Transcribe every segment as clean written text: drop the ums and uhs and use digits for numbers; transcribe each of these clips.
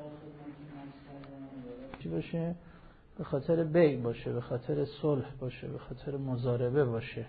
چی باشه؟ به خاطر بیع باشه، به خاطر صلح باشه، به خاطر مضاربه باشه.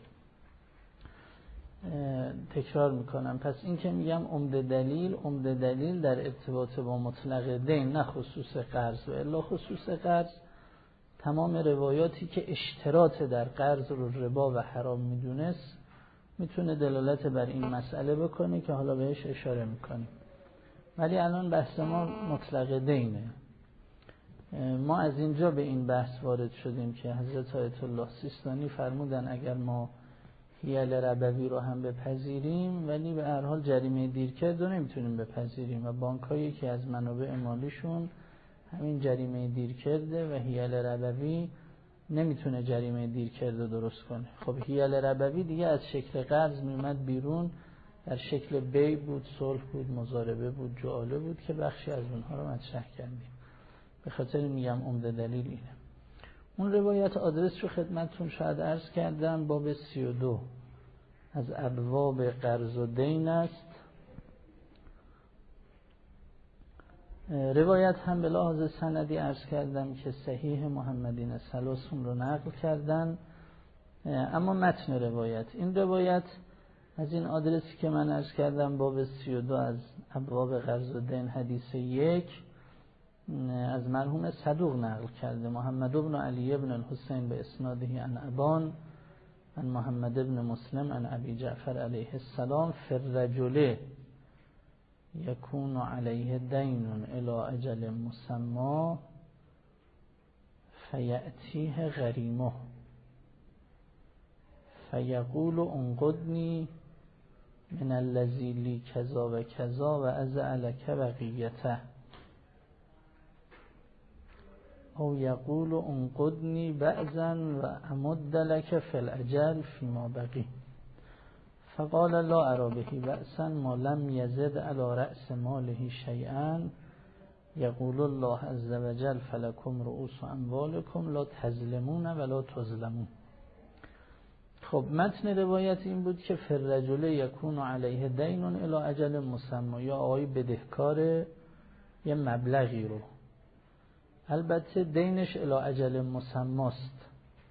تکرار میکنم. پس این که میگم عمده دلیل در ارتباط با مطلق دین، نه خصوص قرض. و الا خصوص قرض تمام روایاتی که اشتراط در قرض رو ربا و حرام میدونست میتونه دلالت بر این مسئله بکنه که حالا بهش اشاره میکنیم. ولی الان بحث ما مطلق دینه. ما از اینجا به این بحث وارد شدیم که حضرت آیت الله سیستانی فرمودن اگر ما حیل ربوی رو هم بپذیریم ولی به هر حال جریمه دیرکرد رو نمیتونیم بپذیریم و بانک‌هایی که از منابع مالیشون همین جریمه دیرکرده و حیل ربوی نمیتونه جریمه دیرکرد رو درست کنه. خب حیل ربوی دیگه از شکل قرض میومد بیرون، در شکل بیع بود، صلح بود، مضاربه بود، جعاله بود که بخشی از اونها رو مطرح کردیم. به خاطر میگم عمده دلیل اینه. اون روایت آدرس رو خدمتتون شاید عرض کردم، باب 32 از ابواب قرض و دین است. روایت هم به لحاظ سندی عرض کردم که صحیح محمدین سلاسون رو نقل کردن، اما متن روایت، این روایت از این آدرسی که من عرض کردم باب 32 از ابواب قرض و دین حدیث 1 از مرحوم صدوق نقل کرده، محمد بن علی بن الحسین به اسناده عن ابان عن محمد بن مسلم عن ابی جعفر علیه السلام فی الرجل یکون علیه دین الی اجل مسمی فیأتیه غریمه فیقول انقدنی من الذی لی کذا و کذا و اضع لک بقیته او یقول انقدنی بعضا و امد لک فی الاجل فیما بقی فقال لا ارى به بأسا ما لم یزد علی رأس ماله شیئا یقول الله عز وجل فلکم رؤوس اموالکم لا تظلمون ولا تظلمون. خب متن روایت این بود که فی الرجل یکون علیه دین الی اجل مسمی، یا آقای بدهکار یه مبلغی رو، البته دینش الی اجل مسماست،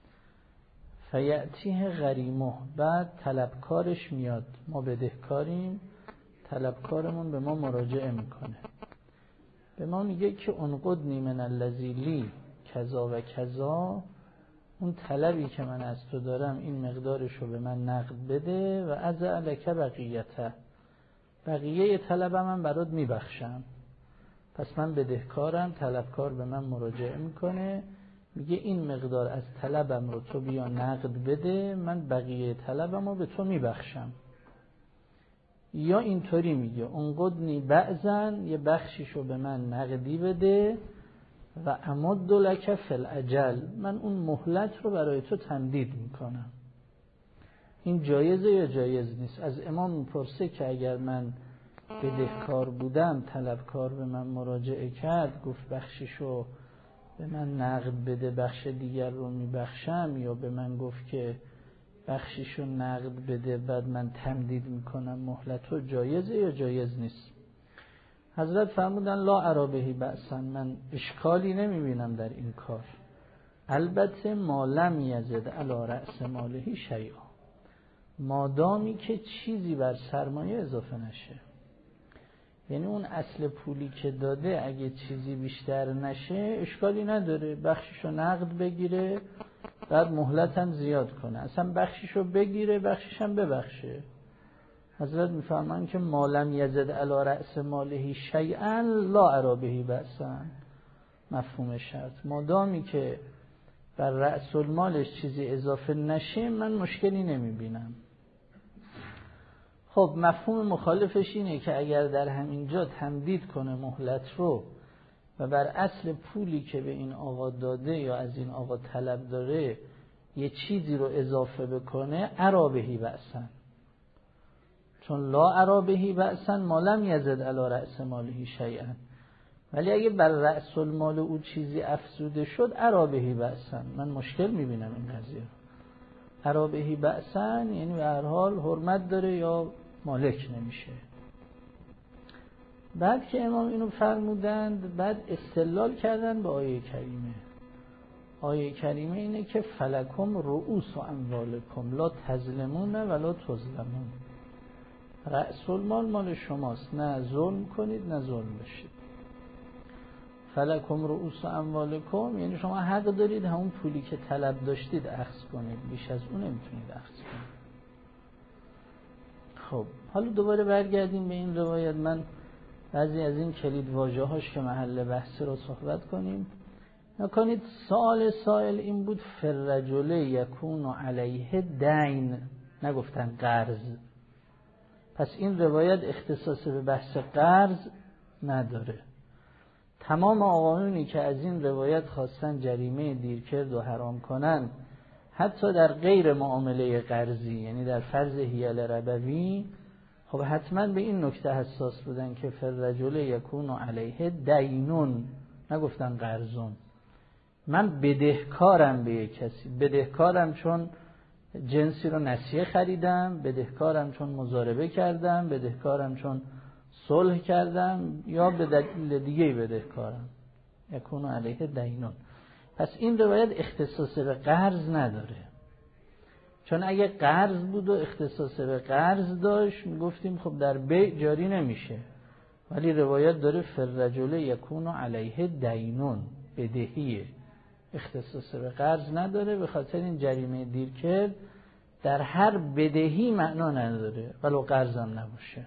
فیأتیه غریمه، بعد طلبکارش میاد، ما بدهکاریم، طلبکارمون به ما مراجعه میکنه، به ما میگه که انقدنی من الذی لی کذا و کذا، اون طلبی که من از تو دارم این مقدارش رو به من نقد بده و اضع لک بقیته، بقیه طلبم من برات میبخشم. پس من بدهکارم، طلبکار به من مراجعه میکنه، میگه این مقدار از طلبم رو تو بیا نقد بده، من بقیه طلبم رو به تو میبخشم. یا اینطوری میگه انقدنی بعضا، یه بخشیشو به من نقدی بده و امد لک فی الاجل، من اون مهلت رو برای تو تمدید میکنم. این جایزه یا جایز نیست؟ از امام میپرسه که اگر من بدهکار بودم، طلبکار به من مراجعه کرد، گفت بخشیشو به من نقد بده، بخش دیگر رو میبخشم، یا به من گفت که بخشیشو نقد بده بعد من تمدید میکنم مهلتو، جایزه یا جایز نیست؟ حضرت فرمودن لا ارى به بأسا، من اشکالی نمیبینم در این کار، البته ما لم یزد علی رأس ماله شیئا، مادامی که چیزی بر سرمایه اضافه نشه. یعنی اون اصل پولی که داده اگه چیزی بیشتر نشه اشکالی نداره، بخشیشو نقد بگیره بعد مهلت هم زیاد کنه، اصلا بخشیشو بگیره بخشیش هم ببخشه. حضرت میفرمان که ما لم یزد علی رأس ماله شیئا لا ارى به بأسا، مفهوم شرط، مادامی که بر رأس المالش چیزی اضافه نشه من مشکلی نمیبینم. خب مفهوم مخالفش اینه که اگر در همین جا تمدید کنه مهلت رو و بر اصل پولی که به این آقا داده یا از این آقا طلب داره یه چیزی رو اضافه بکنه، ارى به بأسا، چون لا ارى به بأسا ما لم یزد علی رأس ماله شیئا. ولی اگه بر رأس المال او چیزی افزوده شد، ارى به بأسا، من مشکل میبینم این قضیه. ارى به بأسا یعنی به هر حال حرمت داره یا مالک نمیشه. بعد که امام اینو فرمودند، بعد استدلال کردن به آیه کریمه. آیه کریمه اینه که فلکم رؤوس اموالکم لا تظلمون ولا تظلمون. رأس المال مال شماست، نه ظلم کنید نه ظلم بشید. فلکم رؤوس اموالکم یعنی شما حق دارید همون پولی که طلب داشتید اخذ کنید، بیش از اون نمیتونید اخذ کنید. خب حالا دوباره برگردیم به این روایت. من بعضی از این کلید واژه هاش که محل بحث رو صحبت کنیم. نکنید سوال سائل این بود فررجل یکون علیه دین، نگفتن قرض. پس این روایت اختصاص به بحث قرض نداره. تمام آقایونی که از این روایت خواستن جریمه دیرکرد و حرام کنن، حتی در غیر معامله قرضی، یعنی در فرض حیل ربوی، خب حتما به این نکته حساس بودن که فررجل یکون علیه دینون، نگفتن قرضون. من بدهکارم به یک کسی، بدهکارم چون جنسی رو نسیه خریدم، بدهکارم چون مضاربه کردم، بدهکارم چون صلح کردم، یا به دلیل دیگه بدهکارم. یکون علیه دینون. پس این روایت اختصاص به قرض نداره، چون اگه قرض بود و اختصاص به قرض داشت میگفتیم خب در بیع جاری نمیشه. ولی روایت داره فررجل یکون علیه دینون، بدهیه، اختصاص به قرض نداره. به خاطر این جریمه دیرکرد در هر بدهی معنا نداره ولو قرض هم نباشه.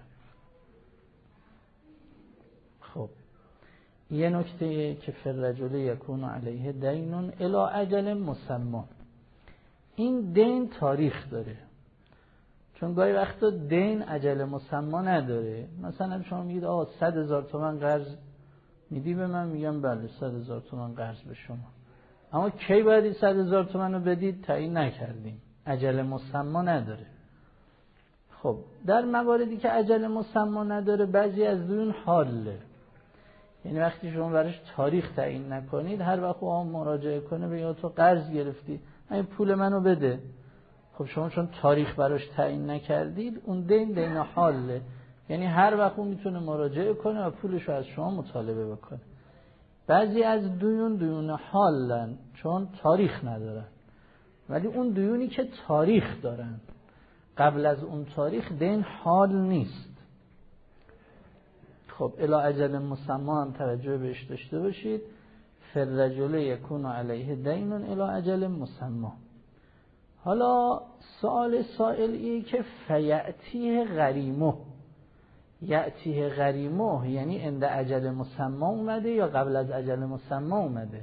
خب یه نکته که فررجل یکون علیه دینون الی اجل مسمی، این دین تاریخ داره. چون گاهی وقتا دین اجل مسمی نداره. مثلا شما میگید آقا 100,000 تومان قرض میدی به من، میگم بله 100,000 تومان قرض به شما، اما کی باید این 100,000 تومان رو بدید تعیین نکردیم، اجل مسمی نداره. خب در مواردی که اجل مسمی نداره، بعضی از دون حاله، یعنی وقتی شما براش تاریخ تعیین نکنید، هر وقت او مراجعه کنه بگه تو قرض گرفتی این پول منو بده، خب شما چون تاریخ براش تعیین نکردید، اون دین حاله، یعنی هر وقت اون میتونه مراجعه کنه و پولشو از شما مطالبه بکنه. بعضی از دیون حالن چون تاریخ ندارن، ولی اون دیونی که تاریخ دارن قبل از اون تاریخ دین حال نیست. خب الی اجل مسمی هم توجه بهش داشته باشید. فررجل یکون علیه دینون الی اجل مسمی. حالا سوال سائلی که فیأتیه غریمه، یأتیه غریمه یعنی عند اجل مسمی اومده یا قبل از اجل مسمی اومده؟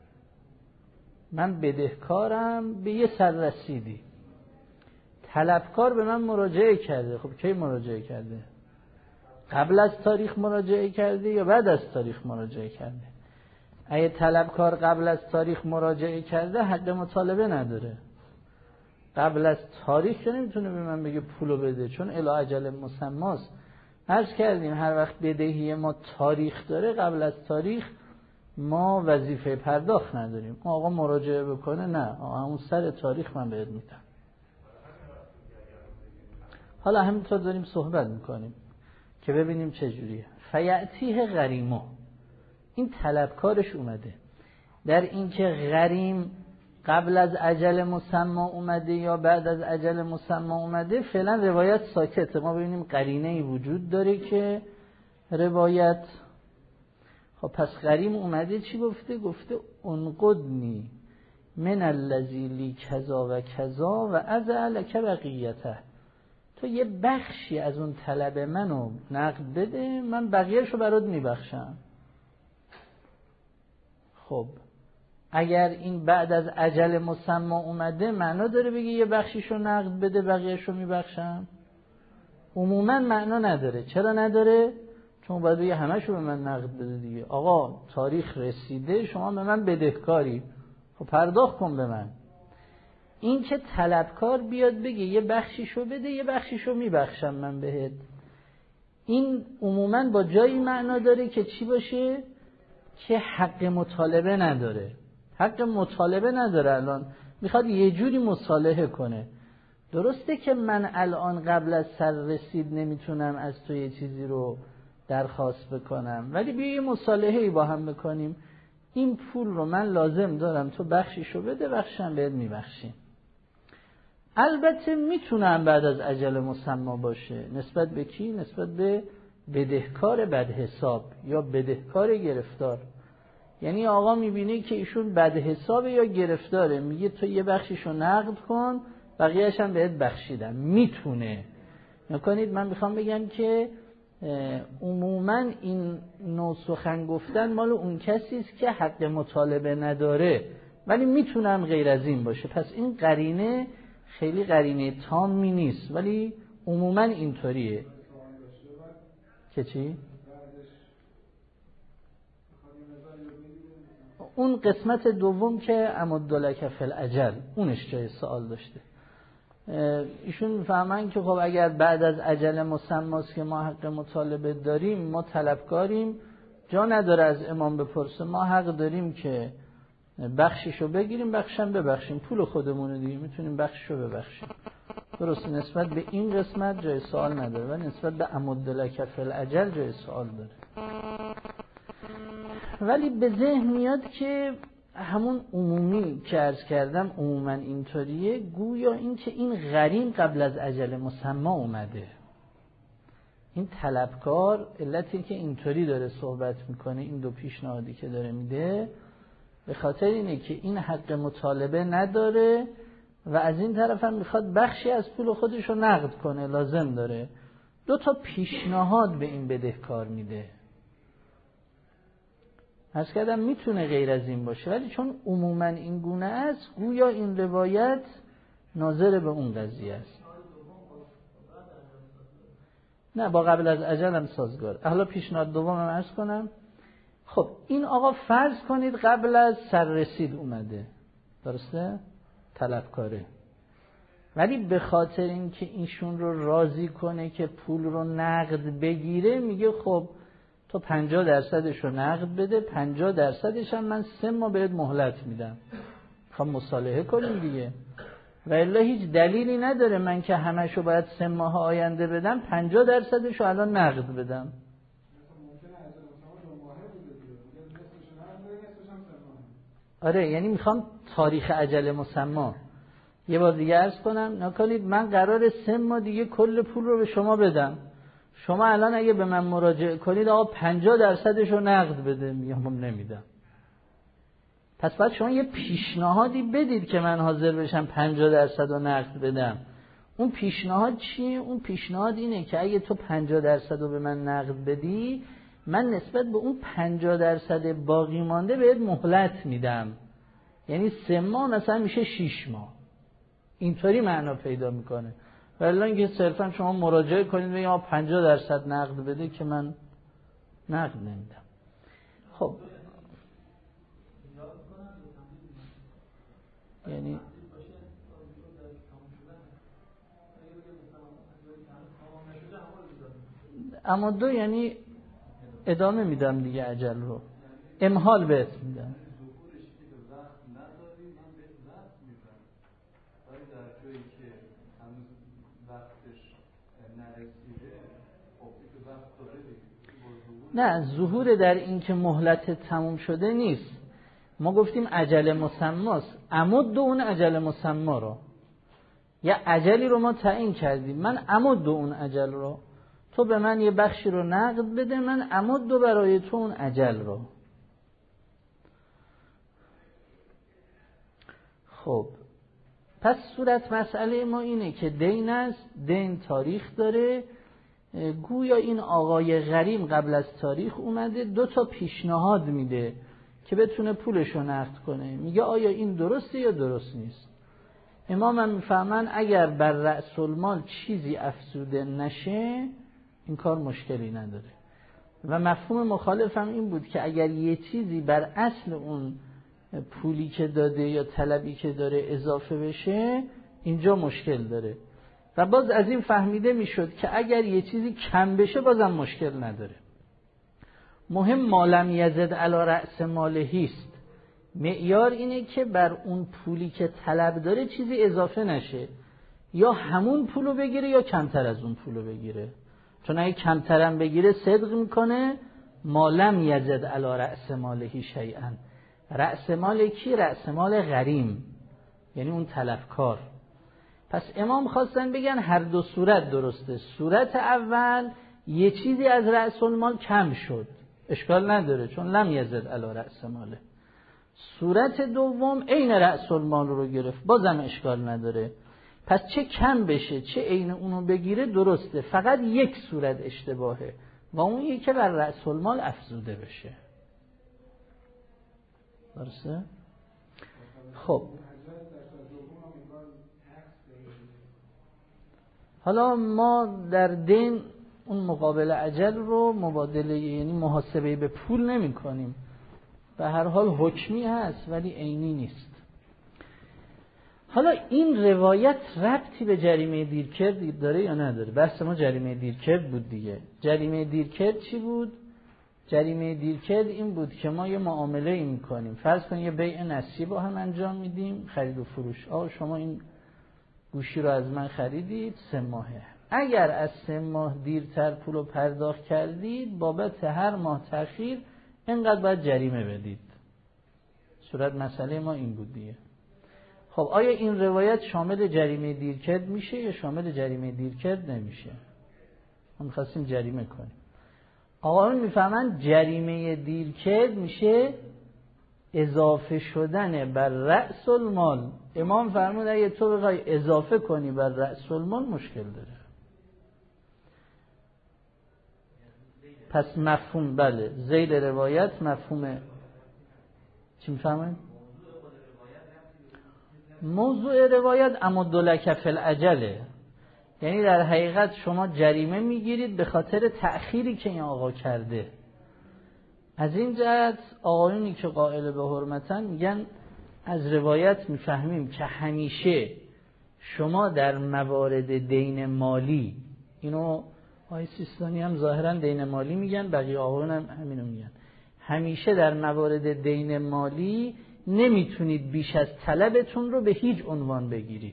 من بدهکارم به یه سررسیدی، طلبکار به من مراجعه کرده. خب کی مراجعه کرده؟ قبل از تاریخ مراجعه کرده یا بعد از تاریخ مراجعه کرده؟ اگه طلبکار قبل از تاریخ مراجعه کرده حق مطالبه نداره. قبل از تاریخ که نمیتونه به من بگه پولو بده، چون الی اجل مسماست. عرض کردیم هر وقت بدهی ما تاریخ داره، قبل از تاریخ ما وظیفه پرداخت نداریم. آقا مراجعه بکنه، نه آقا همون سر تاریخ من بهت میدم. حالا همینطور داریم صحبت میکنیم که ببینیم چجوریه. فیأتیه غریمه، این طلبکارش اومده. در این که غریم قبل از اجل مسمی اومده یا بعد از اجل مسمی اومده، فعلا روایت ساکته. ما ببینیم قرینه‌ای وجود داره که روایت. خب پس غریم اومده چی گفته؟ گفته انقدنی من الذی لی کذا و کذا و اذلک بقیته، تو یه بخشی از اون طلب منو نقد بده، من بقیه‌شو برات میبخشم. خب اگر این بعد از اجل مسمی اومده، معنا داره بگی یه بخشیشو نقد بده بقیه‌شو میبخشم؟ عموما معنا نداره. چرا نداره؟ چون باید بگی همه‌شو به من نقد بده دیگه. آقا تاریخ رسیده، شما به من بدهکاری، خب پرداخت کن به من. این که طلبکار بیاد بگه یه بخشیشو بده یه بخشیشو میبخشم من بهت، این عموما با جایی معنا داره که چی باشه؟ که حق مطالبه نداره. حق مطالبه نداره. الان میخواد یه جوری مصالحه کنه. درسته که من الان قبل از سر رسید نمیتونم از تو یه چیزی رو درخواست بکنم، ولی بیا یه مصالحه‌ای با هم بکنیم، این پول رو من لازم دارم تو بخشیشو بده، بخشم بهت میبخشیم. البته میتونم بعد از اجل مسما باشه. نسبت به کی؟ نسبت به بدهکار بدحساب یا بدهکار گرفتار. یعنی آقا میبینه که ایشون بدحسابه یا گرفتاره، میگه تو یه بخشیشو نقد کن، بقیه‌اش هم بهت بخشیدم. میتونه. نکنید من میخوام بگم که عموما این نوع سخن گفتن مال اون کسی است که حق مطالبه نداره، ولی میتونم غیر از این باشه. پس این قرینه خیلی قرینه تامی نیست، ولی عموما اینطوریه. که چی؟ اون قسمت دوم که امدلک فی الاجل، اونش جای سوال داشته. ایشون میفهمن که خب اگر بعد از اجل مسماست که ما حق مطالبه داریم، ما طلبکاریم، جا نداره از امام بپرسه، ما حق داریم که بخشیشو بگیریم، بخشم ببخشیم، پول خودمونه دیگه، میتونیم بخشیشو ببخشیم. درسته، نسبت به این قسمت جای سوال نداره و نسبت به امدلک فی الاجل جای سوال داره. ولی به ذهن میاد که همون عمومی که عرض کردم عموما اینطوریه، گویا این که این غریم قبل از اجل مسما اومده. این طلبکار علتی که اینطوری داره صحبت میکنه، این دو پیشنهادی که داره میده، به خاطر اینه که این حق مطالبه نداره و از این طرف هم میخواد بخشی از پول خودش رو نقد کنه، لازم داره. دو تا پیشنهاد به این بدهکار میده. عرض کردم میتونه غیر از این باشه، ولی چون عموما این گونه است، گویا این روایت ناظر به اون قضیه است. نه، با قبل از اجل هم سازگار. حالا پیشنهاد دوم هم عرض کنم. خب این آقا فرض کنید قبل از سررسید اومده، درسته؟ طلبکاره، ولی به خاطر اینکه ایشون رو راضی کنه که پول رو نقد بگیره، میگه خب تو 50% رو نقد بده، 50% هم من 3 ماه بهت مهلت میدم. خب مصالحه کنیم دیگه. و الا هیچ دلیلی نداره من که همشو باید 3 ماه آینده بدم، 50% رو الان نقد بدم. آره، یعنی میخوام تاریخ اجل مسما. یه بار دیگه عرض کنم، نکنید من قرار 3 ماه دیگه کل پول رو به شما بدم، شما الان اگه به من مراجعه کنید آقا 50% رو نقد بده، میگم نمیدم. پس باید شما یه پیشنهادی بدید که من حاضر بشم 50% رو نقد بدم. اون پیشنهاد چیه؟ اون پیشنهاد اینه که اگه تو 50% رو به من نقد بدی، من نسبت به اون 50% باقی مانده بهت مهلت میدم. یعنی 3 ماه مثلا میشه 6 ماه. اینطوری معنا پیدا میکنه. ولی اینکه صرفا شما مراجعه کنید و یا 50% نقد بده که من نقد نمیدم. خب یعنی اما دو یعنی ادامه میدم دیگه، اجل رو امحال بهت میدم. نه، ظهور در این که مهلت تموم شده نیست. ما گفتیم اجل مسماست، امد اون اجل مسما رو، یا اجلی رو ما تعیین کردیم، من امد اون اجل رو، تو به من یه بخشی رو نقد بده، من امد برای تو اون اجل رو. خب پس صورت مسئله ما اینه که دین است، دین تاریخ داره. گویا این آقای غریم قبل از تاریخ اومده 2 تا پیشنهاد میده که بتونه پولشو نقد کنه. میگه آیا این درسته یا درست نیست؟ امام هم میفهمن اگر بر رأس المال چیزی افزوده نشه این کار مشکلی نداره. و مفهوم مخالفم این بود که اگر یه چیزی بر اصل اون پولی که داده یا طلبی که داره اضافه بشه، اینجا مشکل داره. و باز از این فهمیده میشد که اگر یه چیزی کم بشه بازم مشکل نداره. مهم مالم یزد علی رأس مالهی است. معیار اینه که بر اون پولی که طلب داره چیزی اضافه نشه، یا همون پولو بگیره یا کمتر از اون پولو بگیره. چون اگه کمترم بگیره صدق میکنه. ما لم یزد علی رأس ماله شیئا. رأس مال کی؟ رأس مال غریم، یعنی اون طلبکار. پس امام خواستن بگن هر دو صورت درسته. صورت اول یه چیزی از رأس المال کم شد، اشکال نداره چون لم یزد علی رأس ماله. صورت دوم عین رأس المال رو گرفت، بازم اشکال نداره. پس چه کم بشه چه عین اونو بگیره درسته، فقط یک صورت اشتباهه و اون یکی که بر رأس المال افزوده بشه. درسته؟ خب حالا ما در دین اون مقابل اجل رو مبادله، یعنی محاسبه به پول نمی کنیم. به هر حال حکمی هست ولی عینی نیست. حالا این روایت ربطی به جریمه دیرکرد داره یا نداره؟ بحث ما جریمه دیرکرد بود دیگه. جریمه دیرکرد چی بود؟ جریمه دیرکرد این بود که ما یه معامله ای میکنیم، فرض کن یه بیع نسیه با هم انجام میدیم، خرید و فروش. شما این گوشی رو از من خریدید 3 ماهه، اگر از 3 ماه دیرتر پول رو پرداخت کردید بابت هر ماه تأخیر اینقدر باید جریمه بدید. صورت مسئله ما این بود دیگه. خب آیا این روایت شامل جریمه دیرکرد میشه یا شامل جریمه دیرکرد نمیشه؟ ما می‌خواستیم جریمه کنیم. آقایون میفهمن جریمه دیرکرد میشه اضافه شدن بر رأس المال. امام فرمود اگه تو بخوای اضافه کنی بر رأس المال مشکل داره. پس مفهوم بله ذیل روایت مفهوم چی میفهمن؟ موضوع روایت امدلک فی العجله، یعنی در حقیقت شما جریمه میگیرید به خاطر تأخیری که این آقا کرده. از این جهت آقایونی که قائل به حرمتن میگن از روایت میفهمیم که همیشه شما در موارد دین مالی، اینو آقای سیستانی هم ظاهرا دین مالی میگن، بقیه آقایون هم همینو میگن، همیشه در موارد دین مالی نمیتونید بیش از طلبتون رو به هیچ عنوان بگیرید.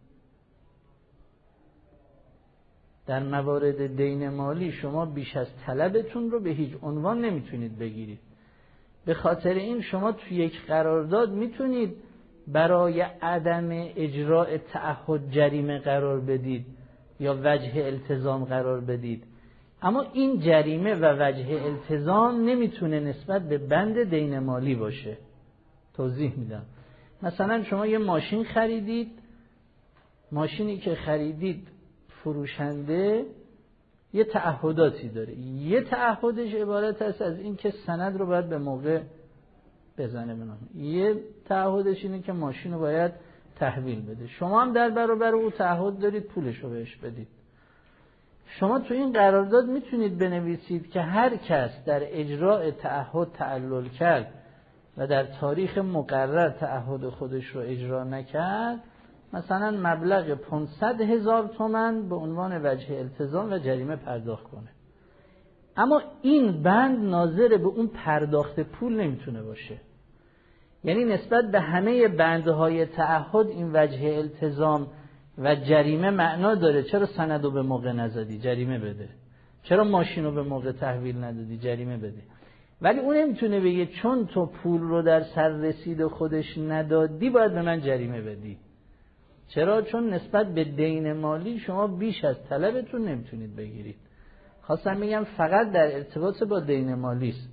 در موارد دین مالی شما بیش از طلبتون رو به هیچ عنوان نمیتونید بگیرید. به خاطر این شما توی یک قرارداد میتونید برای عدم اجراء تعهد جریمه قرار بدید یا وجه التزام قرار بدید، اما این جریمه و وجه التزام نمیتونه نسبت به بند دین مالی باشه. توضیح میدم. مثلا شما یه ماشین خریدید، ماشینی که خریدید فروشنده یه تعهداتی داره. یه تعهدش عبارت است از این که سند رو باید به موقع بزنه بنام. یه تعهدش اینه که ماشین رو باید تحویل بده. شما هم در برابر او تعهد دارید پولش رو بهش بدید. شما تو این قرارداد میتونید بنویسید که هر کس در اجراء تعهد تعلل کرد و در تاریخ مقرر تعهد خودش رو اجرا نکرد، مثلا مبلغ 500,000 تومان به عنوان وجه التزام و جریمه پرداخت کنه. اما این بند ناظر به اون پرداخت پول نمیتونه باشه. یعنی نسبت به همه بندهای تعهد این وجه التزام و جریمه معنا داره. چرا سند رو به موقع نزدی؟ جریمه بده. چرا ماشین رو به موقع تحویل ندادی؟ جریمه بده. ولی اون نمیتونه بگه چون تو پول رو در سر رسید خودش ندادی باید به من جریمه بدی. چرا؟ چون نسبت به دین مالی شما بیش از طلبتون نمیتونید بگیرید. خواستم بگم فقط در ارتباط با دین مالی است.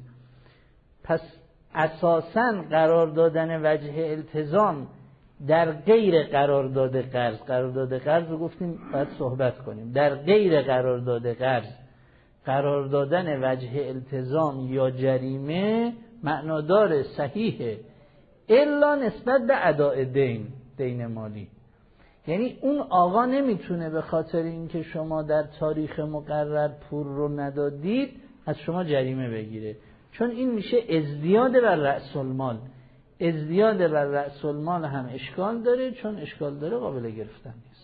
پس اساساً قرار دادن وجه التزام در غیر قرارداد قرض، قرارداد قرض رو گفتیم باید صحبت کنیم، در غیر قرارداد قرض قرار دادن وجه التزام یا جریمه معنادار صحیحه الا نسبت به اداء دین مالی. یعنی اون آقا نمیتونه به خاطر اینکه شما در تاریخ مقرر پول رو ندادید از شما جریمه بگیره، چون این میشه ازدیاد بر رأس المال. ازدیاد بر رأس المال هم اشکال داره، چون اشکال داره قابل گرفتن نیست.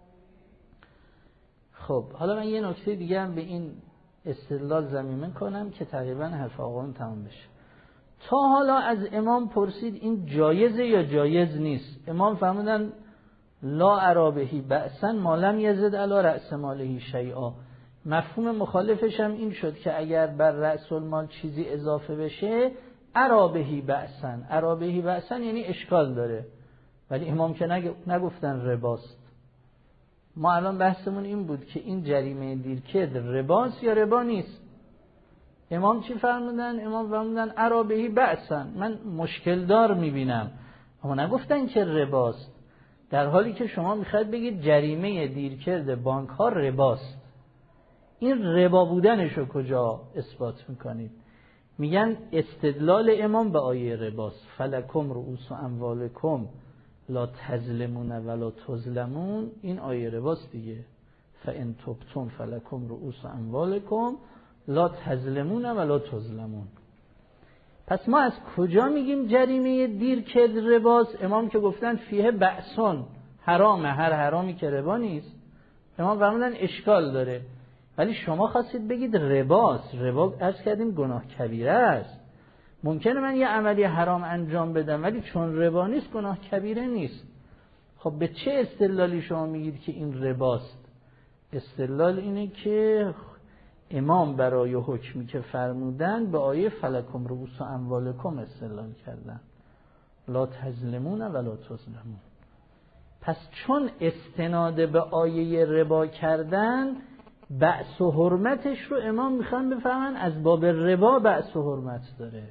خب حالا من یه نکته دیگه هم به این استدلال ضمیمه کنم که تقریبا حرف آقایون تمام بشه. تا حالا از امام پرسید این جایزه یا جایز نیست؟ امام فرمودن لا ارابهی بأسا ما لم یزد علی رأس ماله شیئا. مفهوم مخالفش هم این شد که اگر بر رأس المال چیزی اضافه بشه ارابهی بأسن. ارابهی بأسن یعنی اشکال داره، ولی امام که نگفتن رباست. ما الان بحثمون این بود که این جریمه دیرکد رباست یا ربا نیست. امام چی فرمودن؟ امام فرمودن ارابهی بأسن، من مشکل دار میبینم، اما نگفتن که رباست. در حالی که شما میخواید بگید جریمه دیرکرد بانک ها رباست. این ربا بودنش رو کجا اثبات میکنید؟ میگن استدلال امام به آیه رباست. فلکم رؤوس اموالکم لا تظلمون ولا تظلمون. این آیه رباست دیگه. فان تبتم فلکم رؤوس اموالکم لا تظلمون ولا تظلمون. پس ما از کجا میگیم جریمه دیرکرد رباست؟ امام که گفتن فیه بأسون، حرامه، هر حرامی که ربا نیست. امام فرمودن اشکال داره، ولی شما خواستید بگید رباست. ربا عرض کردیم گناه کبیره است. ممکنه من یه عملی حرام انجام بدم ولی چون ربا نیست گناه کبیره نیست. خب به چه استدلالی شما میگید که این رباست؟ استدلال اینه که امام برای حکمی که فرمودن به آیه فلکم رؤوس اموالکم استدلال کردن، لا تظلمون ولا تظلمون. پس چون استناد به آیه ربا کردن، بأس و حرمتش رو امام میخوان بفهمن از باب ربا بأس و حرمت داره.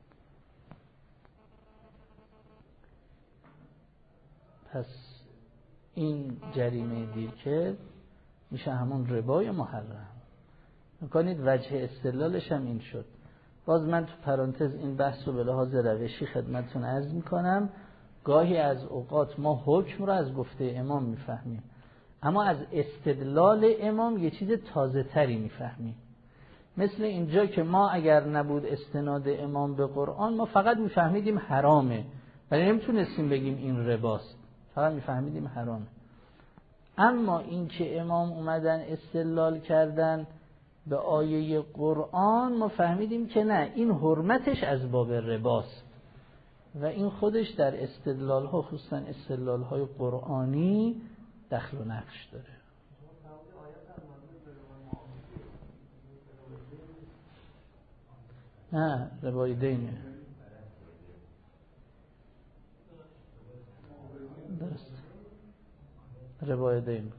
پس این جریمه دیرکرد میشه همون ربای محرم. میکنید وجه استدلالش هم این شد. باز من تو پرانتز این بحث رو به لحاظ روشی خدمتتون عرض میکنم. گاهی از اوقات ما حکم رو از گفته امام میفهمیم، اما از استدلال امام یه چیز تازه تری میفهمیم. مثل اینجا که ما اگر نبود استناد امام به قرآن، ما فقط میفهمیدیم حرامه ولی نمیتونستیم بگیم این رباست، فقط میفهمیدیم حرامه. اما این که امام اومدن استدلال کردن به آیه قرآن، ما فهمیدیم که نه، این حرمتش از باب رباست و این خودش در استدلال ها، خصوصا استدلال های قرآنی، دخل و نقش داره. نه، ربای دینه. درست، ربای دین.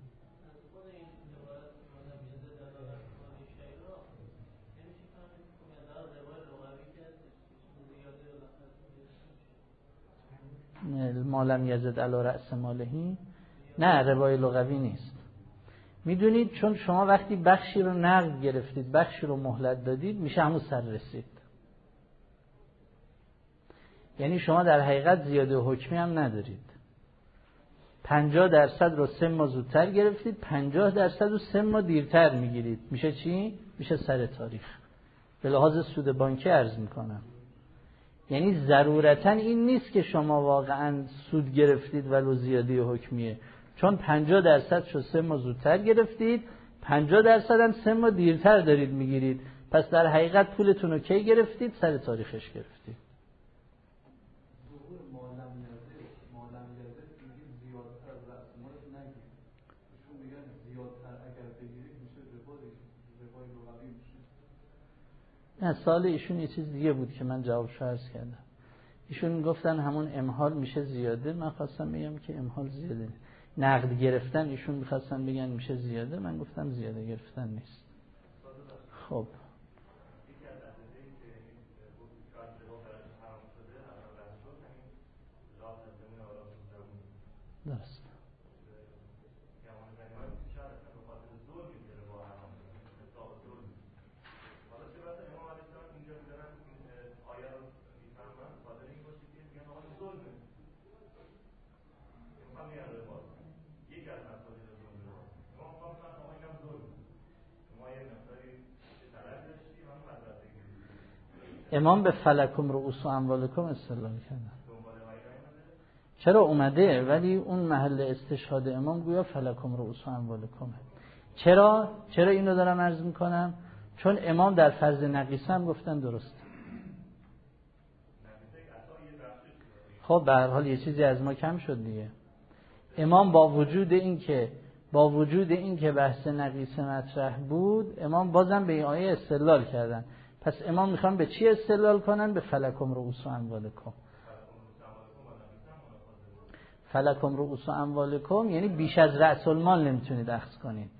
ما لم یزد علی رأس مالهی. نه، ربای لغوی نیست. میدونید چون شما وقتی بخشی رو نقد گرفتید، بخشی رو مهلت دادید، میشه همون سر رسید. یعنی شما در حقیقت زیاده حکمی هم ندارید. 50% رو 3 ماه زودتر گرفتید، 50% رو 3 ماه دیرتر میگیرید. میشه چی؟ میشه سر تاریخ. به لحاظ سود بانکی عرض میکنم. یعنی ضرورتاً این نیست که شما واقعاً سود گرفتید ولو زیاده حکمیه، چون 50% شو 3 ماه زودتر گرفتید، 50% هم 3 ماه دیرتر دارید میگیرید. پس در حقیقت پولتون رو کی گرفتید؟ سر تاریخش گرفتید. نه، سوال ایشون یه چیز دیگه بود که من جوابشو عرض کردم. ایشون گفتن همون امحال میشه زیاده، من خواستم بگم که امحال زیاده. نقد گرفتن ایشون میخواستن بگن میشه زیاده، من گفتم زیاده گرفتن نیست. خب درست. امام به فلکم رؤوس اموالکم استدلال کردن. چرا اومده؟ ولی اون محل استشهاد امام گویا فلکم رؤوس اموالکم. چرا اینو دارم عرض میکنم؟ چون امام در فرض نقیصه هم گفتن درست. خب به هر حال یه چیزی از ما کم شد دیگه. امام با وجود این که با وجود این که بحث نقیصه مطرح بود امام بازم به این آیه استدلال کردن. پس امام میخوان به چی استدلال کنن؟ به فلکم رؤوس اموالکم. فلکم رؤوس اموالکم یعنی بیش از رأس المال نمیتونید اخذ کنید.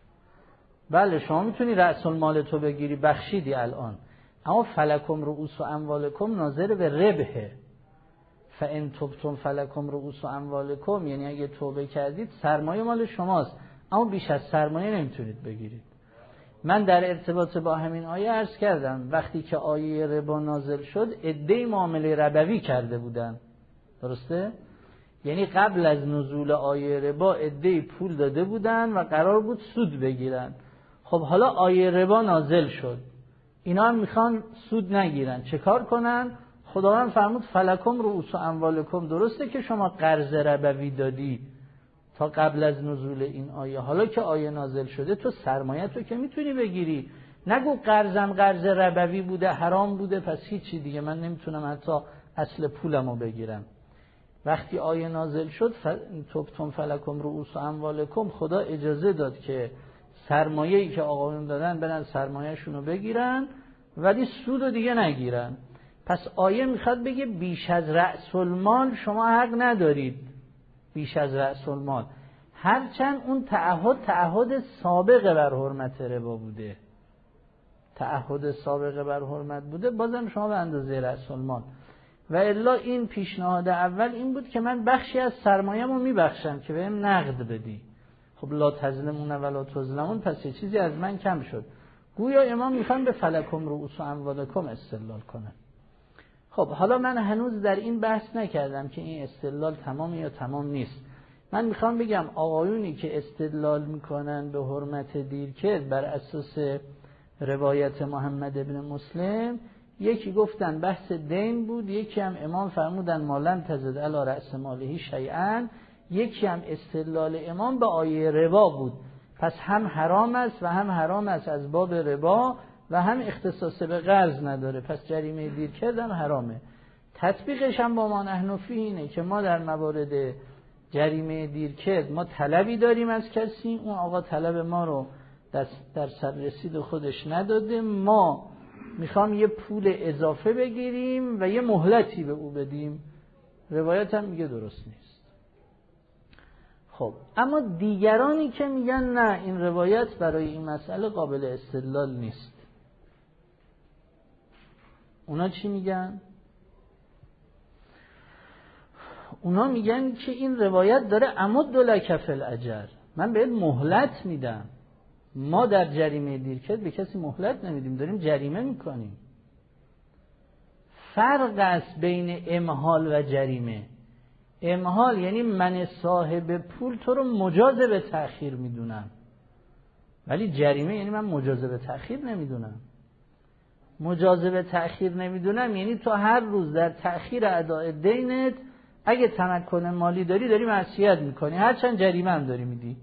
بله شما میتونی رأس المال تو بگیری، بخشیدی الان، اما فلکم رؤوس اموالکم ناظر به ربحه. فان تبتم فلکم رؤوس اموالکم یعنی اگه توبه کردید سرمایه مال شماست، اما بیش از سرمایه نمیتونید بگیرید. من در ارتباط با همین آیه عرض کردم وقتی که آیه ربا نازل شد عده‌ای معامله ربوی کرده بودن، درسته؟ یعنی قبل از نزول آیه ربا عده‌ای پول داده بودن و قرار بود سود بگیرن. خب حالا آیه ربا نازل شد، اینا هم میخوان سود نگیرن، چه کار کنن؟ خداوند فرمود فلکم رؤوس اموالکم. درسته که شما قرض ربوی دادی تا قبل از نزول این آیه، حالا که آیه نازل شده تو سرمایه تو که میتونی بگیری. نگو قرضم قرض ربوی بوده حرام بوده پس هیچی دیگه من نمیتونم حتی اصل پولمو بگیرم. وقتی آیه نازل شد تبتم فلکم رؤوس اموالکم، خدا اجازه داد که سرمایه‌ای که آقایون دادن برن سرمایه‌شون رو بگیرن ولی سود رو دیگه نگیرن. پس آیه میخواد بگه بیش از رأس المال شما حق ندارید، بیش از رأس المال، هرچند اون تعهد سابقه بر حرمت ربا بوده، تعهد سابقه بر حرمت بوده، بازم شما به اندازه رأس المال. و الا این پیشنهاد اول این بود که من بخشی از سرمایه‌مو میبخشم که بهم نقد بدی. خب لا تظلمون ولا تظلمون، پس یه چیزی از من کم شد. گویا امام میخوان به فلکم رؤوس اموالکم استدلال کنن. خب حالا من هنوز در این بحث نکردم که این استدلال تمام یا تمام نیست. من میخوام بگم آقایونی که استدلال میکنن به حرمت دیرکرد بر اساس روایت محمد ابن مسلم، یکی گفتن بحث دین بود، یکی هم امام فرمودن مالن تزد علی رأس ماله شیئا، یکی هم استدلال امام به آیه ربا بود. پس هم حرام است و هم حرام است از باب ربا و هم اختصاص به قرض نداره، پس جریمه دیر کردن حرامه. تطبیقش هم با ما نحنفی اینه که ما در موارد جریمه دیر کرد ما طلبی داریم از کسی، اون آقا طلب ما رو در سررسید خودش نداده، ما میخوام یه پول اضافه بگیریم و یه مهلتی به او بدیم، روایت هم میگه درست نیست. خب اما دیگرانی که میگن نه این روایت برای این مسئله قابل استدلال نیست، اونا چی میگن؟ اونا میگن که این روایت داره امد لک فی الاجر، من بهت مهلت میدم. ما در جریمه دیرکرد به کسی مهلت نمیدیم، داریم جریمه میکنیم. فرق است بین امهال و جریمه. امهال یعنی من صاحب پول تو رو مجاز به تأخیر میدونم، ولی جریمه یعنی من مجاز به تأخیر نمیدونم. مجاز به تأخیر نمیدونم یعنی تو هر روز در تأخیر اداء دینت اگه تمکن مالی داری معصیت میکنی، هرچند جریمه هم داری میدی.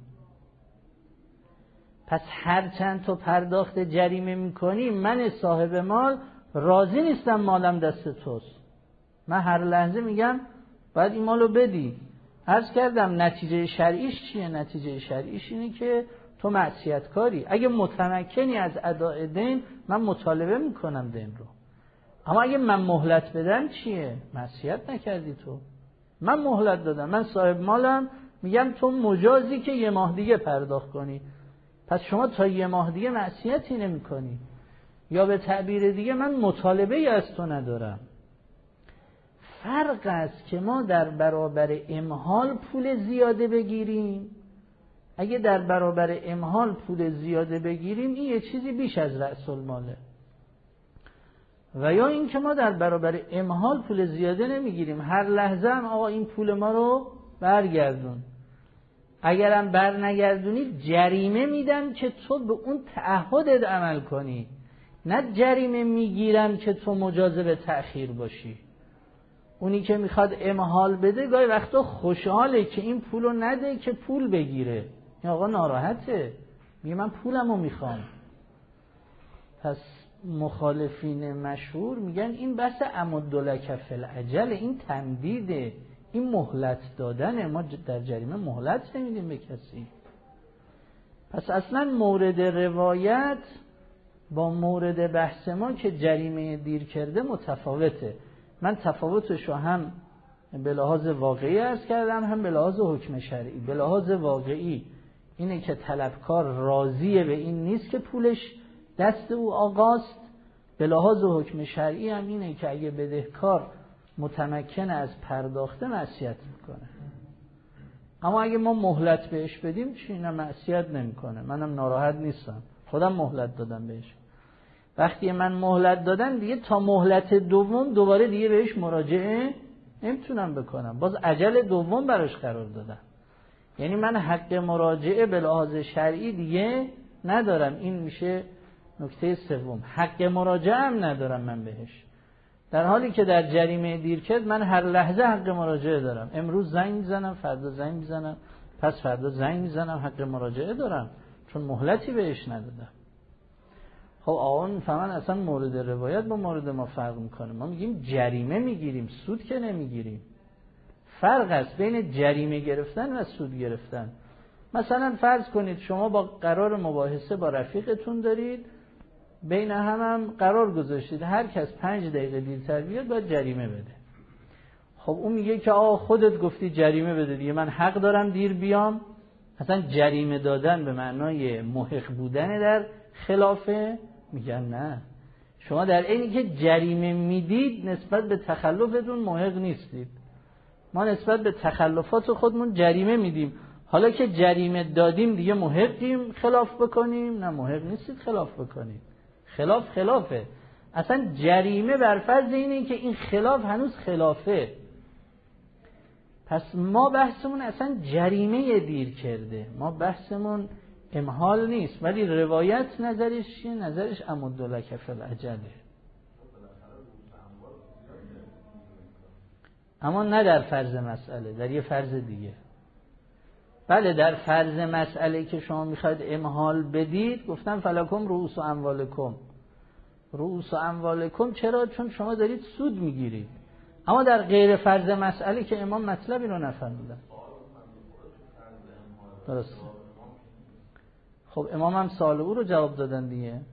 پس هرچند تو پرداخت جریمه میکنی، من صاحب مال راضی نیستم مالم دست توست، من هر لحظه میگم باید این مالو بدی. عرض کردم نتیجه شرعیش چیه؟ نتیجه شرعیش اینه که تو معصیت کاری. اگه متمکنی از اداء دین من مطالبه میکنم دین رو، اما اگه من مهلت بدم چیه؟ معصیت نکردی تو، من مهلت دادم، من صاحب مالم، میگم تو مجازی که یه ماه دیگه پرداخت کنی، پس شما تا یه ماه دیگه معصیتی نمی کنی. یا به تعبیر دیگه من مطالبه ای از تو ندارم. فرق است که ما در برابر امهال پول زیاده بگیریم. اگه در برابر امهال پول زیاده بگیریم این یه چیزی بیش از رأس الماله، و یا این که ما در برابر امهال پول زیاده نمیگیریم، هر لحظه هم آقا این پول ما رو برگردون، اگرم بر نگردونی جریمه میدم که تو به اون تعهدت عمل کنی، نه جریمه میگیرم که تو مجاز به تأخیر باشی. اونی که میخواد امهال بده گاهی وقتا خوشحاله که این پولو نده که پول بگیره، این آقا ناراحته، میگه من پولمو میخوام. پس مخالفین مشهور میگن این بحث امد لک فی الاجل، این تمدیده، این مهلت دادنه، ما در جریمه مهلت نمیدیم به کسی. پس اصلا مورد روایت با مورد بحث ما که جریمه دیر کرده متفاوته. من تفاوتش رو هم به لحاظ واقعی عرض کردم هم به لحاظ حکم شرعی. به لحاظ واقعی اینه که طلبکار راضیه به این نیست که پولش دست او آقاست. به لحاظ حکم شرعی هم اینه که اگه بدهکار متمکن از پرداخته معصیت میکنه. اما اگه ما مهلت بهش بدیم چی؟ نه، معصیت نمیکنه، منم ناراحت نیستم، خودم مهلت دادم بهش. وقتی من مهلت دادم دیگه تا مهلت دوم دوباره دیگه بهش مراجعه نمیتونم بکنم، باز اجل دوم براش قرار دادم. یعنی من حق مراجعه به لحاظ شرعی دیگه ندارم. این میشه نکته سوم، حق مراجعه هم ندارم من بهش، در حالی که در جریمه دیرکرد من هر لحظه حق مراجعه دارم. امروز زنگ میزنم، فردا زنگ میزنم، پس فردا زنگ میزنم، حق مراجعه دارم چون مهلتی بهش ندادم. خب آقا میفهمن اصلا مورد روایت با مورد ما فرق میکنه. ما میگیم جریمه میگیریم، سود که نمیگیریم. فرق است بین جریمه گرفتن و سود گرفتن. مثلا فرض کنید شما با قرار مباحثه با رفیقتون دارید، بین هم قرار گذاشتید هر کس 5 دقیقه دیرتر بیاد باید جریمه بده. خب اون میگه که آقا خودت گفتی جریمه بده دیگه، من حق دارم دیر بیام. اصلا جریمه دادن به معنای محق بودن در خلافه. میگن نه، شما در اینی که جریمه میدید نسبت به تخلفتون محق نیستید. ما نسبت به تخلفات خودمون جریمه میدیم. حالا که جریمه دادیم دیگه محقیم خلاف بکنیم؟ نه، محق نیستید خلاف بکنید. خلاف خلافه. اصلا جریمه بر فرض اینه که این خلاف هنوز خلافه. پس ما بحثمون اصلا جریمه دیر کرده، ما بحثمون امحال نیست. ولی روایت نظرش چیه؟ نظرش امدلک فی الاجله، اما نه در فرض مسئله، در یه فرض دیگه. بله در فرض مسئله که شما میخواید امحال بدید گفتم فلکم رؤوس اموالکم. رؤوس اموالکم چرا؟ چون شما دارید سود میگیرید. اما در غیر فرض مسئله که امام مطلبی رو نفهمیدن. درسته. خب امام هم سوال او رو جواب دادن دیگه.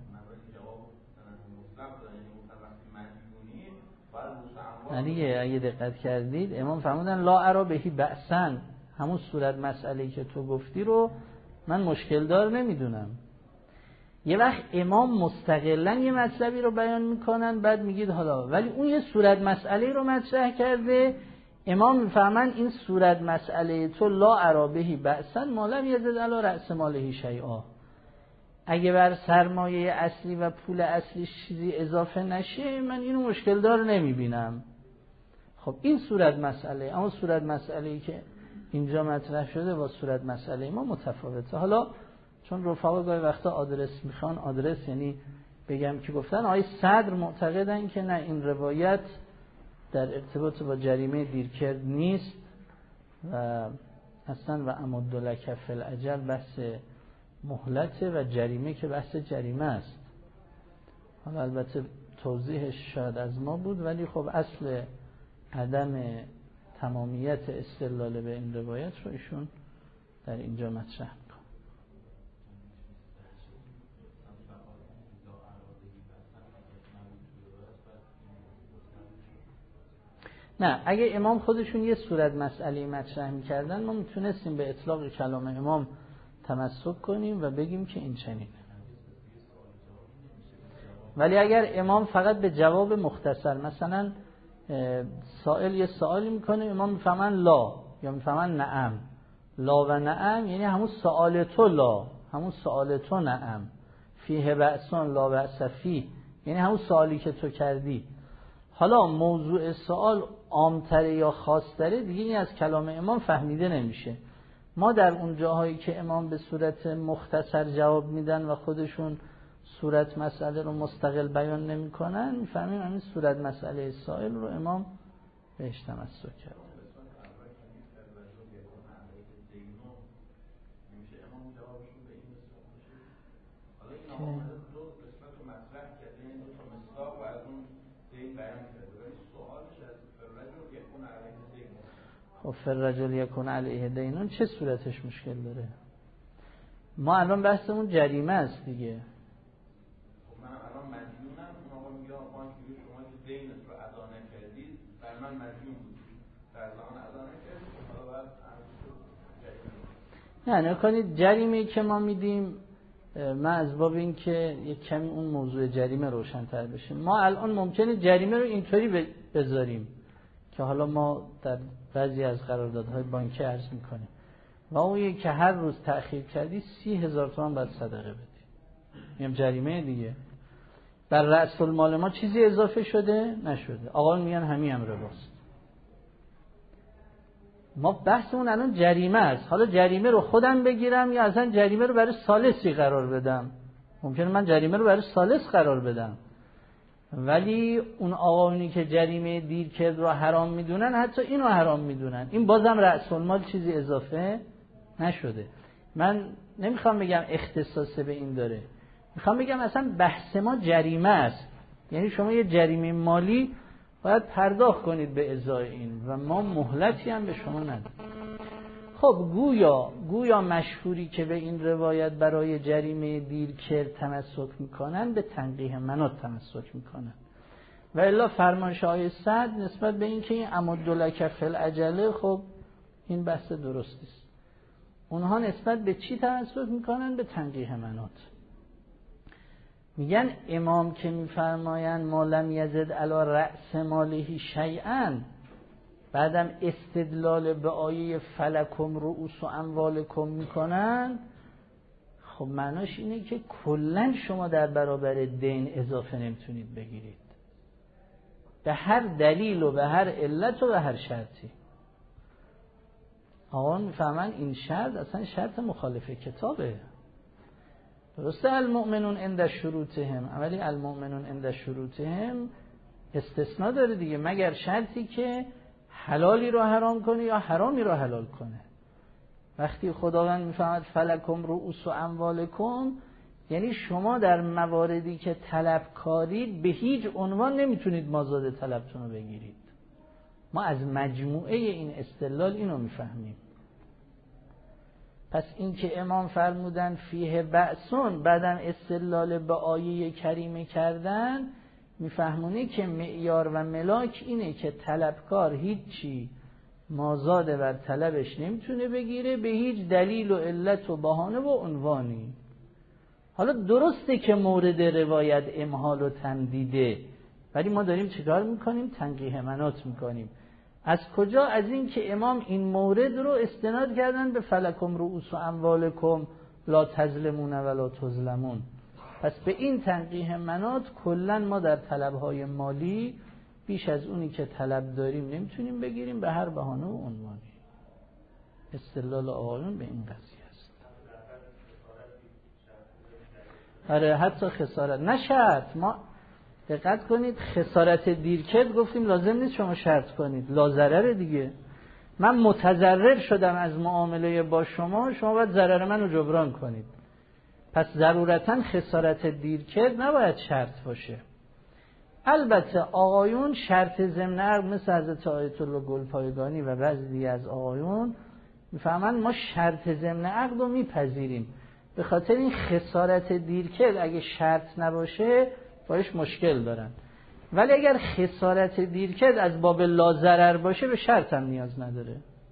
یعنی اگه دقت کردید امام فرمودن لا ارا بهی بأسن، همون صورت مسئله‌ای که تو گفتی رو من مشکل دار نمیدونم. یه وقت امام مستقلاً یه مطلبی رو بیان میکنن بعد میگید حالا، ولی اون یه صورت مسئله رو مطرح کرده، امام میفهمن این صورت مسئله تو لا ارا بهی بأسن ما لم یزد علی رأس ماله شیئا، اگه بر سرمایه اصلی و پول اصلی چیزی اضافه نشه من اینو مشکل دار نمیبینم. خب این صورت مسئله. اما صورت مسئله‌ای که اینجا مطرح شده با صورت مسئله ما متفاوته. حالا چون رفقا گاهی وقتا آدرس میخوان، آدرس یعنی بگم که گفتن آقای صدر معتقدن که نه این روایت در ارتباط با جریمه دیرکرد نیست و اصلا و امدلک فی الاجل بحث مهلته و جریمه که بحث جریمه است. حالا البته توضیحش شاید از ما بود، ولی خب اصل عدم تمامیت استدلال به این روایت رو ایشون در اینجا مطرح می‌کنه. نه، اگه امام خودشون یه صورت مسئله مطرح می‌کردن ما میتونستیم به اطلاق کلام امام تمسک کنیم و بگیم که این چنینه. ولی اگر امام فقط به جواب مختصر، مثلا سائل یه سوالی میکنه امام میفهمن لا یا میفهمن نعم، لا و نعم یعنی همون سوال تو لا، همون سوال تو نعم، فیه بأسون لا بأس فیه یعنی همون سوالی که تو کردی. حالا موضوع سوال عامتره یا خاصتره دیگه این از کلام امام فهمیده نمیشه. ما در اون جاهایی که امام به صورت مختصر جواب میدن و خودشون صورت مسئله رو مستقل بیان نمی کنن میفهمیم همین صورت مسئله سائل رو امام بهش تمسک کرد. خب فررجل یکون علیه دینون چه صورتش مشکل داره؟ ما الان بحثمون جریمه است دیگه. من الان مدیونم، اون آقا میگه بانک میگه شما که دینت رو ادا نکردید، برای من مدیون بودید، در زمان ادا نکردید، حالا باید جریمه. نه نکنید جریمه‌ای که ما میدیم، من از باب این که یک کمی اون موضوع جریمه روشن‌تر بشه، ما الان ممکنه جریمه رو اینطوری بذاریم که حالا ما در بعضی از قراردادهای بانکی عرض میکنیم و اون که هر روز تأخیر کردی 30,000 تومان باید صدقه بدی. میگم جریمه دیگه. بر رأس المال ما چیزی اضافه شده؟ نشده. آقا میگن همین هم رباست. ما بحثمون الان جریمه است. حالا جریمه رو خودم بگیرم یا اصلا جریمه رو برای ثالثی قرار بدم. ممکنه من جریمه رو برای ثالث قرار بدم، ولی اون آقایونی که جریمه دیرکرد رو حرام میدونن حتی اینو حرام میدونن. این بازم رأس المال چیزی اضافه نشده. من نمیخوام بگم اختصاص به این داره، میخوام بگم اصلا بحث ما جریمه است. یعنی شما یه جریمه مالی باید پرداخت کنید به ازای این و ما مهلتی هم به شما ندیم. خب گویا مشهوری که به این روایت برای جریمه دیرکرد تمسک میکنن به تنقیح منات تمسک میکنن و الا فرمایش آیه 100 نسبت به این که این امدلک فی العجله، خب این بحث درستی است. اونها نسبت به چی تمسک میکنن؟ به تنقیح منات. میگن امام که میفرماین ما لم یزد علی رأس ماله شیئا، بعدم استدلال به آیه فلکم رؤوس اموالکم میکنن، خب معناش اینه که کلن شما در برابر دین اضافه نمیتونید بگیرید به هر دلیل و به هر علت و به هر شرطی. آقا میفهمن این شرط اصلا شرط مخالف کتابه. درسته المؤمنون عند شروطهم، اولی المؤمنون عند شروطهم استثناء داره دیگه، مگر شرطی که حلالی رو حرام کنه یا حرامی رو حلال کنه. وقتی خداوند میفهمد فلکم رؤوس اموالکم، یعنی شما در مواردی که طلبکارید به هیچ عنوان نمیتونید مازاد طلبتون رو بگیرید. ما از مجموعه این استدلال اینو میفهمیم. پس این که امام فرمودن فیه بأسون، بعدم استدلال به آیه کریمه کردن، میفهمونه که معیار و ملاک اینه که طلبکار هیچی مازاد بر طلبش نمیتونه بگیره به هیچ دلیل و علت و بهانه و عنوانی. حالا درسته که مورد روایت امهال و تمدیده، ولی ما داریم چیکار میکنیم؟ تنقیح منات میکنیم. از کجا؟ از این که امام این مورد رو استناد کردن به فلکم رؤوس اموالکم لا تظلمون ولا تظلمون. پس به این تنقیح منات کلن ما در طلبهای مالی بیش از اونی که طلب داریم نمیتونیم بگیریم به هر بهانه و عنوانی. استدلال آقایون به این قضیه است. آره حتی خسارت نشرط. ما دقت کنید، خسارت دیرکرد گفتیم لازم نیست شما شرط کنید، لا ضرر دیگه. من متضرر شدم از معامله با شما باید ضرر منو جبران کنید. پس ضرورتاً خسارت دیرکرد نباید شرط باشه. البته آقایون شرط ضمن عقد مثل حضرت آیت الله گلپایگانی و بعضی دیگه از آقایون میفهمن ما شرط ضمن عقد رو میپذیریم، به خاطر این خسارت دیرکرد اگه شرط نباشه باش مشکل دارن. ولی اگر خسارت دیرکرد از باب لا ضرر باشه به شرط هم نیاز نداره.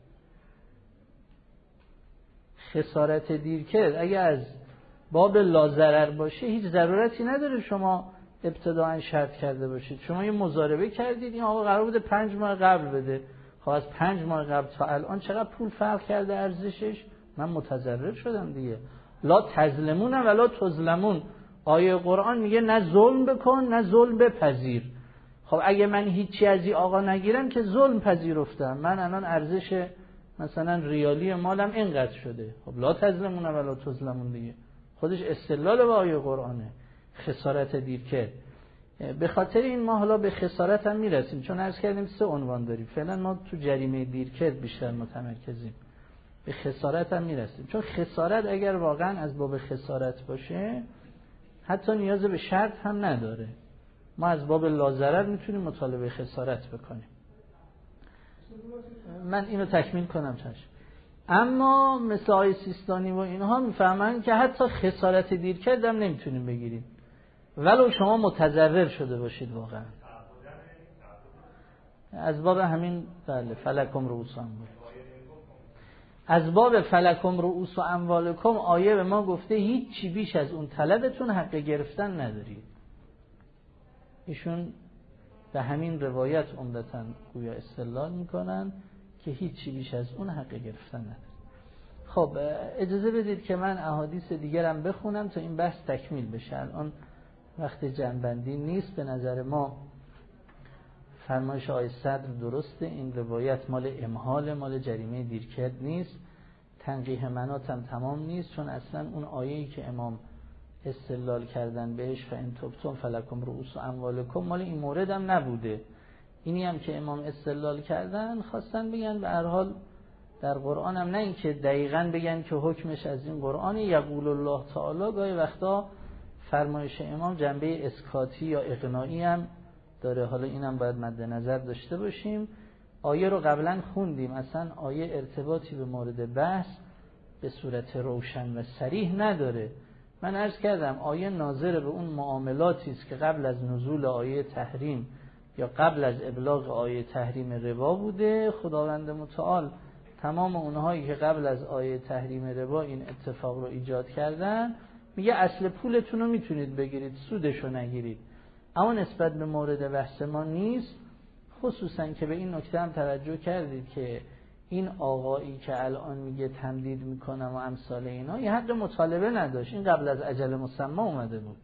خسارت دیرکرد اگه از باب لا ضرر باشه هیچ ضرورتی نداره شما ابتداعا شرط کرده باشید. شما یه مضاربه کردید، این آقا قرار بوده 5 ماه قبل بده، خب از 5 ماه قبل تا الان چقدر پول فرق کرده ارزشش؟ من متضرر شدم دیگه. لا تظلمون ولا تظلمون، آیه قرآن میگه نه ظلم بکن نه ظلم بپذیر. خب اگه من هیچی از این آقا نگیرم که ظلم پذیرفتم، من الان ارزش مثلا ریالی مالم اینقدر شده، خب لا تظلمون ولا تظلمون دیگه خودش استدلال به آیه قرآنه. خسارت دیرکرد، به خاطر این ما حالا به خسارت هم میرسیم، چون عرض کردیم 3 عنوان داریم. فعلا ما تو جریمه دیرکرد بیشتر متمرکزیم، به خسارت هم میرسیم. چون خسارت اگر واقعا از باب خسارت باشه حتی نیاز به شرط هم نداره، ما از باب لازرر میتونیم مطالبه خسارت بکنیم. من اینو تکمیل کنم چشم. اما مثل آقای سیستانی و اینها میفهمن که حتی خسارت دیر کردم نمیتونیم بگیریم ولو شما متضرر شده باشید. واقعا از باب همین بله فلکم رؤوس اموالکم، از باب فلکم رؤوس اموالکم آیه به ما گفته هیچ چی بیش از اون طلبتون حق گرفتن ندارید. ایشون به همین روایت عمدتاً گویا استدلال میکنن که هیچ چی بیش از اون حق گرفتن ندارید. خب اجازه بدید که من احادیث دیگرم بخونم تا این بحث تکمیل بشه. الان وقت جنبندی نیست. به نظر ما فرمایش آقای صدر درسته، این روایت مال امهال، مال جریمه دیرکرد نیست، تنقیح مناتم تمام نیست، چون اصلا اون آیه‌ای که امام استدلال کردن بهش فإن تبتم فلکم رؤوس اموالکم مال این مورد هم نبوده. اینی هم که امام استدلال کردن خواستن بگن به هر حال در قرآن هم، نه این که دقیقاً بگن که حکمش از این قرآن. یقول الله تعالی گاهی وقتا فرمایش امام جنبه اسکاتی یا اقناعی هم داره. حالا اینم باید مد نظر داشته باشیم. آیه رو قبلا خوندیم، اصلا آیه ارتباطی به مورد بحث به صورت روشن و صریح نداره. من عرض کردم آیه ناظر به اون معاملاتی است که قبل از نزول آیه تحریم یا قبل از ابلاغ آیه تحریم ربا بوده. خداوند متعال تمام اونهایی که قبل از آیه تحریم ربا این اتفاق رو ایجاد کردن میگه اصل پولتون رو میتونید بگیرید، سودش رو نگیرید. اما نسبت به مورد بحث ما نیست. خصوصا که به این نکته هم توجه کردید که این آقایی که الان میگه تمدید میکنم و امثال اینا یه حق مطالبه نداشت، این قبل از اجل مسمى اومده بود.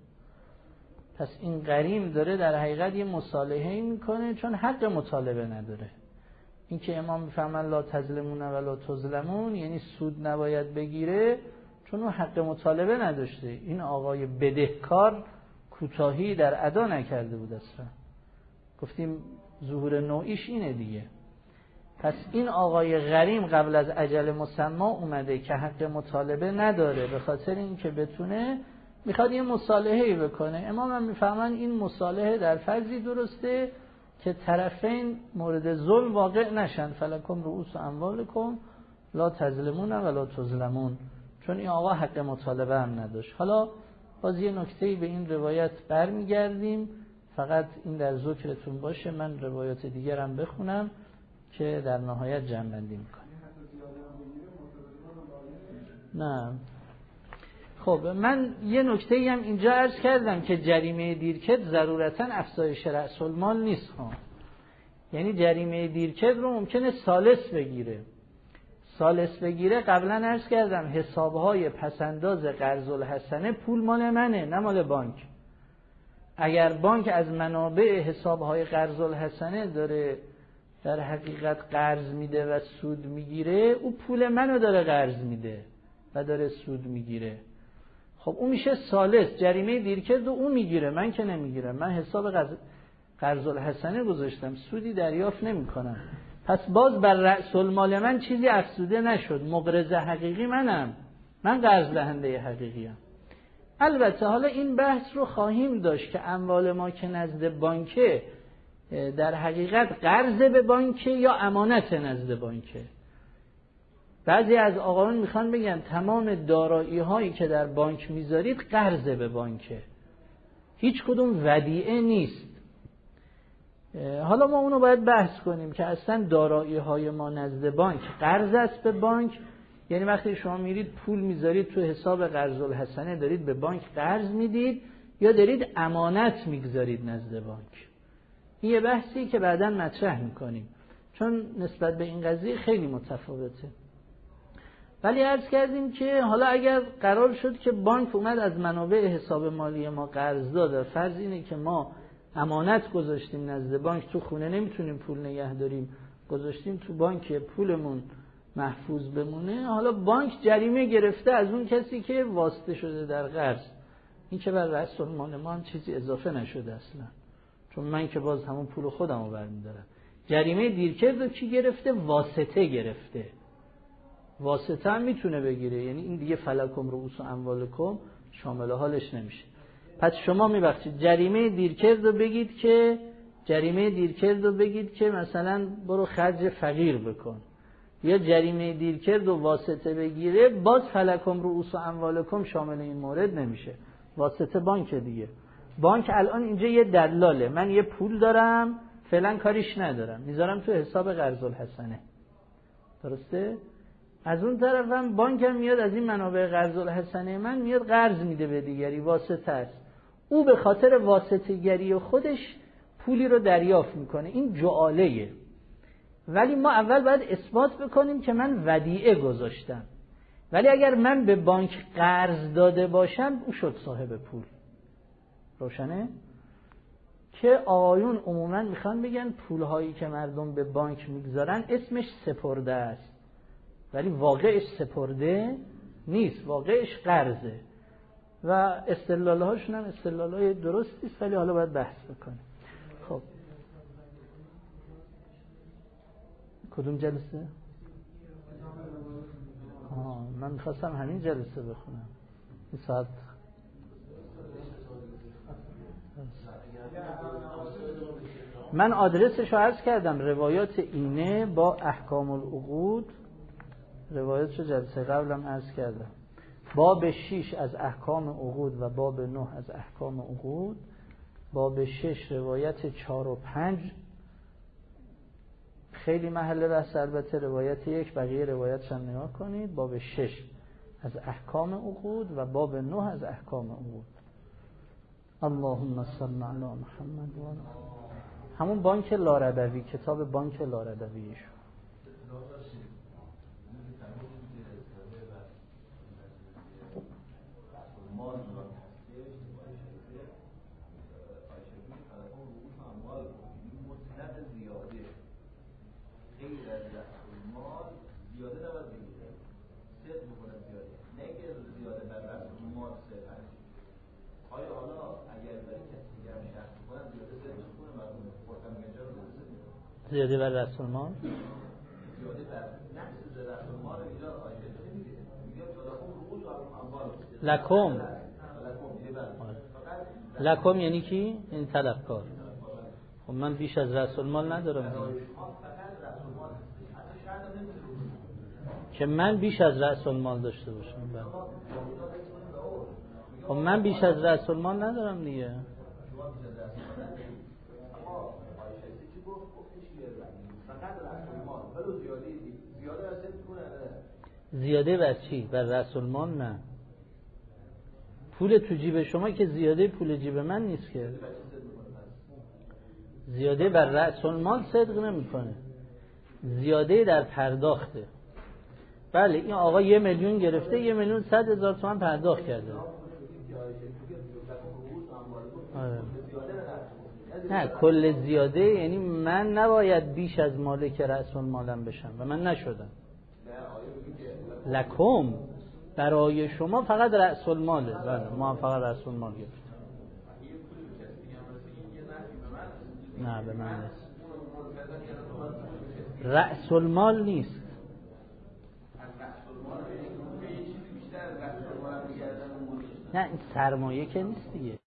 پس این غریم داره در حقیقت یه مصالحه‌ای میکنه چون حق مطالبه نداره. این که امام میفهمن لا تظلمون و لا تظلمون یعنی سود نباید بگیره چون اون حق مطالبه نداشته. این آقای بدهکار کوتاهی در ادا نکرده بود اصلا. گفتیم ظهور نوعیش اینه دیگه. پس این آقای غریم قبل از اجل مسمى اومده که حق مطالبه نداره، به خاطر اینکه بتونه میخواد یه مصالحه‌ای بکنه. امام هم میفهمن این مصالحه در فرضی درسته که طرفین مورد ظلم واقع نشن. فلکم رؤوس اموالکم لا تظلمون و لا تظلمون، چون این آقا حق مطالبه هم نداشت. حالا باز یه نکته‌ای به این روایت برمیگردیم، فقط این در ذکرتون باشه. من روایات دیگرم بخونم که در نهایت جمع‌بندی میکنم. نه خب من یه نکته‌ای هم اینجا عرض کردم که جریمه دیرکرد ضرورتاً افزایش رأس المال نیست ها. یعنی جریمه دیرکرد رو ممکنه ثالث بگیره. قبلا عرض کردم حسابهای پسنداز قرض الحسنه پول مال منه نه مال بانک. اگر بانک از منابع حسابهای قرض الحسنه داره در حقیقت قرض میده و سود میگیره، او پول منو داره قرض میده و داره سود میگیره. خب اون میشه ثالث، جریمه دیرکرد و اون میگیره، من که نمیگیرم. من حساب قرض الحسنه گذاشتم، سودی دریافت نمیکنم. پس باز بر رأس المال من چیزی افزوده نشد. مقرض حقیقی منم، من قرض دهنده حقیقیم. البته حالا این بحث رو خواهیم داشت که اموال ما که نزد بانکه در حقیقت قرض به بانکه یا امانت نزد بانکه. بعضی از آقایان میخوان بگن تمام دارایی هایی که در بانک میذارید قرض به بانکه، هیچ کدوم ودیعه نیست. حالا ما اونو باید بحث کنیم که اصلا دارایی های ما نزد بانک قرض است به بانک. یعنی وقتی شما میرید پول میذارید تو حساب قرض الحسنه دارید به بانک قرض میدید یا دارید امانت میگذارید نزد بانک. این یه بحثی که بعداً مطرح میکنیم چون نسبت به این قضیه خیلی متفاوته. ولی عرض کردیم که حالا اگر قرار شد که بانک اومد از منابع حساب مالی ما قرض داد، فرض اینه که ما امانت گذاشتیم نزد بانک، تو خونه نمیتونیم پول نگه داریم، گذاشتیم تو بانک پولمون محفوظ بمونه. حالا بانک جریمه گرفته از اون کسی که واسطه شده در قرض. این که بر رأس المال ما هم چیزی اضافه نشده اصلا، چون من که باز همون پول خودمو برمی‌دارم. جریمه دیرکرد رو کی گرفته؟ واسطه گرفته. واسطه هم میتونه بگیره، یعنی این دیگه فلکم رؤوس اموالکم شامل حالش نمیشه. پس شما میبخشید جریمه دیرکرد رو بگید که مثلا برو خرج فقیر بکن، یا جریمه دیر کرد و واسطه بگیره، باز فلکم رؤوس اموالکم شامل این مورد نمیشه. واسطه بانک دیگه. بانک الان اینجا یه دلاله، من یه پول دارم فعلا کاریش ندارم، میذارم تو حساب قرض الحسنه، درسته؟ از اون طرفم بانکم میاد از این منابع قرض الحسنه من میاد قرض میده به دیگری، واسطه است. او به خاطر واسطه گری خودش پولی رو دریافت میکنه، این جعالیه. ولی ما اول باید اثبات بکنیم که من ودیعه گذاشتم. ولی اگر من به بانک قرض داده باشم، او شد صاحب پول. روشنه؟ که آقایون عموما میخوان بگن پولهایی که مردم به بانک میگذارن اسمش سپرده است، ولی واقعش سپرده نیست، واقعش قرضه و استدلالهاشون هم استدلالهای درستی است، ولی حالا باید بحث بکنیم. خب کدوم جلسه؟ من میخواستم همین جلسه بخونم این ساعت. من آدرسش رو عرض کردم، روایات اینه با احکام العقود، روایاتش رو جلسه قبلم عرض کردم. باب 6 از احکام عقود و باب 9 از احکام عقود. باب 6 روایت 4 و 5 خیلی محل بحث، البته روایت 1، بقیه روایتش هم نگاه کنید. باب 6 از احکام عقود و باب 9 از احکام عقود. اللهم صل علی محمد و همون بانک لاردوی، کتاب بانک لاردویش. زیاده بر رأس المال، زیاده بر نفس رأس المال اینجا آیه نمیگه، میگه رؤوس اموال لکم یعنی کی؟ این طلبکار. خب من بیش از رأس المال ندارم که من بیش از رأس المال داشته باشم. خب من بیش از رأس المال ندارم دیگه. زیاده بر چی؟ بر رأس المال نه. پول تو جیب شما که زیاده پول جیب من نیست که. زیاده بر رأس المال صدق نمیکنه، زیاده در پرداخته. بله این آقا 1 میلیون گرفته، 1,100,000 تومان پرداخت کرده. نه کل زیاده یعنی من نباید بیش از مالک رأس المالم بشم و من نشدم. لکم برای شما فقط رأس الماله. بله ما هم فقط رأس المال گرفتیم. نه به من نیست، رأس المال نیست. نه این سرمایه که نیست دیگه.